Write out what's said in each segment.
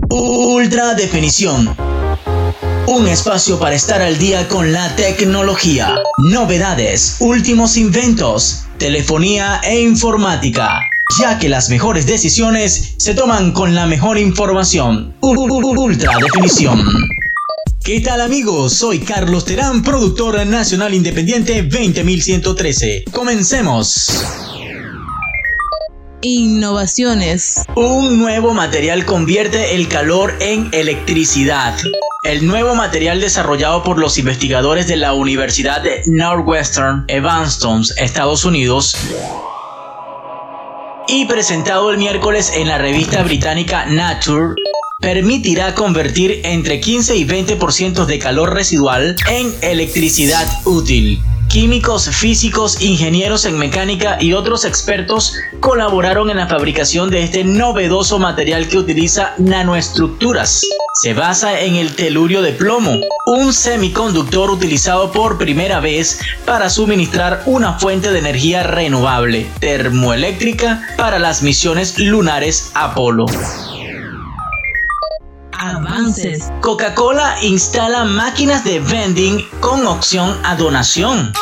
Ultra Definición. Un espacio para estar al día con la tecnología, novedades, últimos inventos, telefonía e informática, ya que las mejores decisiones se toman con la mejor información. Ultra Definición. ¿Qué tal, amigos? Soy Carlos Terán, productor nacional independiente 20113. Comencemos. Innovaciones. Un nuevo material convierte el calor en electricidad. El nuevo material desarrollado por los investigadores de la Universidad de Northwestern Evanston, Estados Unidos, y presentado el miércoles en la revista británica Nature, permitirá convertir entre 15 y 20% de calor residual en electricidad útil. Químicos, físicos, ingenieros en mecánica y otros expertos colaboraron en la fabricación de este novedoso material que utiliza nanoestructuras. Se basa en el telurio de plomo, un semiconductor utilizado por primera vez para suministrar una fuente de energía renovable, termoeléctrica, para las misiones lunares Apolo. Avances. Coca-Cola instala máquinas de vending con opción a donación.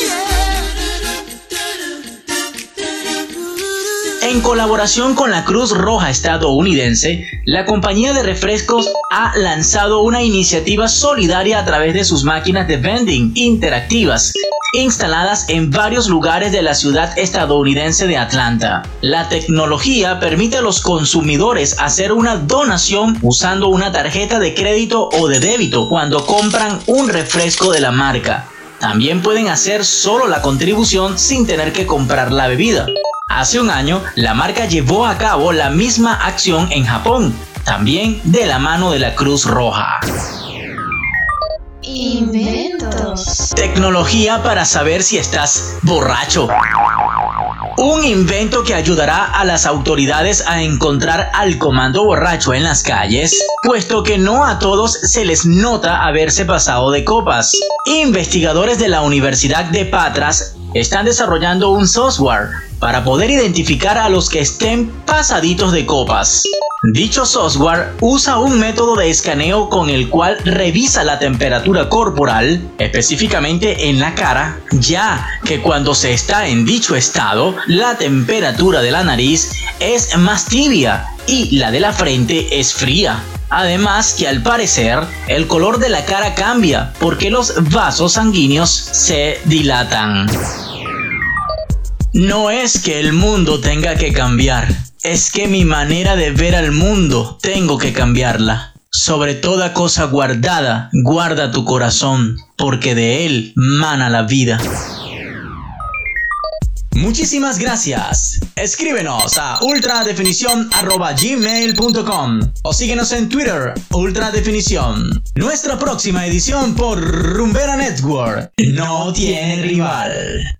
En colaboración con la Cruz Roja estadounidense, la compañía de refrescos ha lanzado una iniciativa solidaria a través de sus máquinas de vending interactivas, instaladas en varios lugares de la ciudad estadounidense de Atlanta. La tecnología permite a los consumidores hacer una donación usando una tarjeta de crédito o de débito cuando compran un refresco de la marca. También pueden hacer solo la contribución sin tener que comprar la bebida. Hace un año, la marca llevó a cabo la misma acción en Japón, también de la mano de la Cruz Roja. Inventos. Tecnología para saber si estás borracho. Un invento que ayudará a las autoridades a encontrar al comando borracho en las calles, puesto que no a todos se les nota haberse pasado de copas. Investigadores de la Universidad de Patras están desarrollando un software para poder identificar a los que estén pasaditos de copas. Dicho software usa un método de escaneo con el cual revisa la temperatura corporal, específicamente en la cara, ya que cuando se está en dicho estado, la temperatura de la nariz es más tibia y la de la frente es fría. Además que al parecer el color de la cara cambia porque los vasos sanguíneos se dilatan. No es que el mundo tenga que cambiar, es que mi manera de ver al mundo tengo que cambiarla. Sobre toda cosa guardada, guarda tu corazón, porque de él mana la vida. Muchísimas gracias. Escríbenos a ultradefinición@gmail.com o síguenos en Twitter, Ultradefinición. Nuestra próxima edición por Rumbera Network no tiene rival.